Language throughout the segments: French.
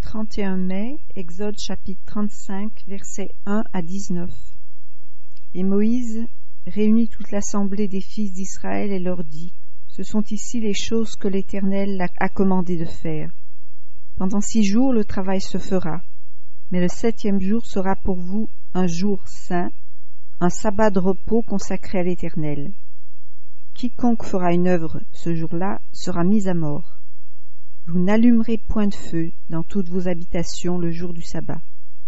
31 mai, Exode chapitre 35, versets 1 à 19. Et Moïse réunit toute l'assemblée des fils d'Israël et leur dit: Ce sont ici les choses que l'Éternel a commandé de faire. Pendant 6 jours le travail se fera, mais le 7e jour sera pour vous un jour saint, un sabbat de repos consacré à l'Éternel. Quiconque fera une œuvre ce jour-là sera mis à mort. Vous n'allumerez point de feu dans toutes vos habitations le jour du sabbat.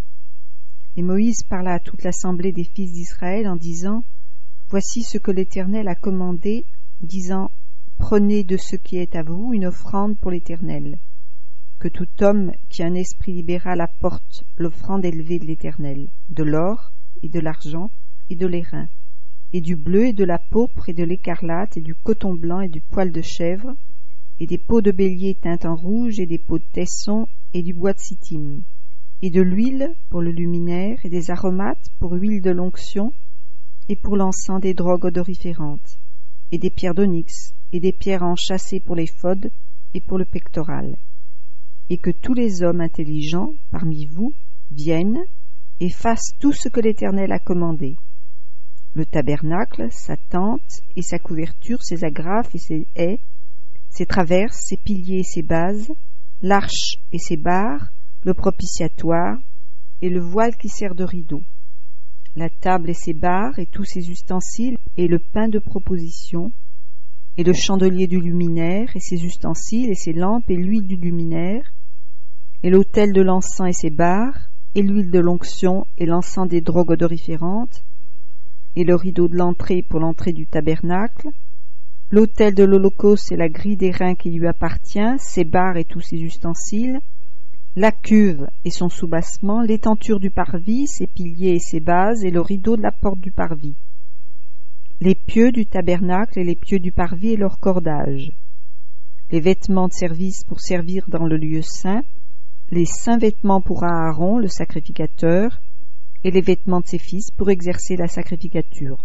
Et Moïse parla à toute l'assemblée des fils d'Israël en disant: Voici ce que l'Éternel a commandé, disant: Prenez de ce qui est à vous une offrande pour l'Éternel. Que tout homme qui a un esprit libéral apporte l'offrande élevée de l'Éternel, de l'or et de l'argent et de l'airain, et du bleu et de la pourpre et de l'écarlate et du coton blanc et du poil de chèvre, et des peaux de bélier teintes en rouge, et des peaux de tesson, et du bois de sittim, et de l'huile pour le luminaire, et des aromates pour huile de l'onction, et pour l'encens des drogues odoriférantes, et des pierres d'onyx, et des pierres enchâssées pour l'éphod, et pour le pectoral. Et que tous les hommes intelligents parmi vous viennent, et fassent tout ce que l'Éternel a commandé. Le tabernacle, sa tente, et sa couverture, ses agrafes et ses ais, ses traverses, ses piliers et ses bases, l'arche et ses barres, le propitiatoire, et le voile qui sert de rideau, la table et ses barres, et tous ses ustensiles, et le pain de proposition, et le chandelier du luminaire, et ses ustensiles, et ses lampes, et l'huile du luminaire, et l'autel de l'encens et ses barres, et l'huile de l'onction, et l'encens des drogues odoriférantes, et le rideau de l'entrée pour l'entrée du tabernacle, l'autel de l'Holocauste et la grille d'airain qui lui appartient, ses barres et tous ses ustensiles, la cuve et son soubassement, l'étenture du parvis, ses piliers et ses bases, et le rideau de la porte du parvis, les pieux du tabernacle et les pieux du parvis et leur cordage, les vêtements de service pour servir dans le lieu saint, les saints vêtements pour Aaron, le sacrificateur, et les vêtements de ses fils pour exercer la sacrificature.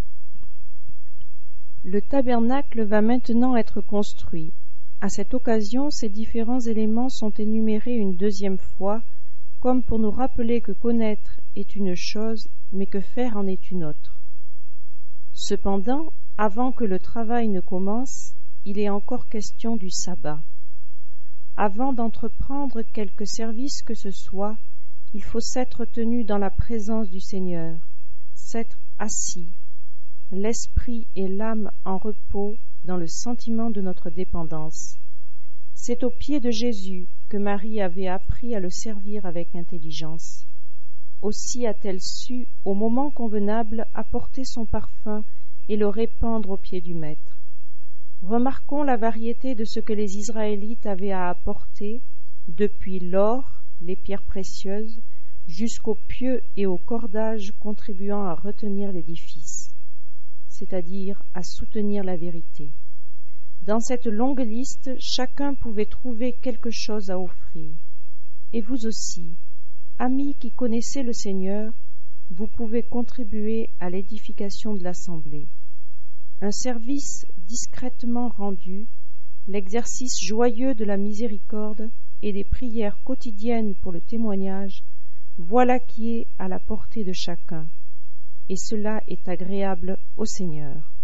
Le tabernacle va maintenant être construit. À cette occasion, ces différents éléments sont énumérés une 2e fois, comme pour nous rappeler que connaître est une chose, mais que faire en est une autre. Cependant, avant que le travail ne commence, il est encore question du sabbat. Avant d'entreprendre quelque service que ce soit, il faut s'être tenu dans la présence du Seigneur, s'être assis, l'esprit et l'âme en repos dans le sentiment de notre dépendance. C'est aux pieds de Jésus que Marie avait appris à le servir avec intelligence. Aussi a-t-elle su, au moment convenable, apporter son parfum et le répandre aux pieds du Maître. Remarquons la variété de ce que les Israélites avaient à apporter, depuis l'or, les pierres précieuses, jusqu'aux pieux et aux cordages contribuant à retenir l'édifice, c'est-à-dire à soutenir la vérité. Dans cette longue liste, chacun pouvait trouver quelque chose à offrir. Et vous aussi, amis qui connaissez le Seigneur, vous pouvez contribuer à l'édification de l'assemblée. Un service discrètement rendu, l'exercice joyeux de la miséricorde et des prières quotidiennes pour le témoignage, voilà qui est à la portée de chacun, et cela est agréable au Seigneur.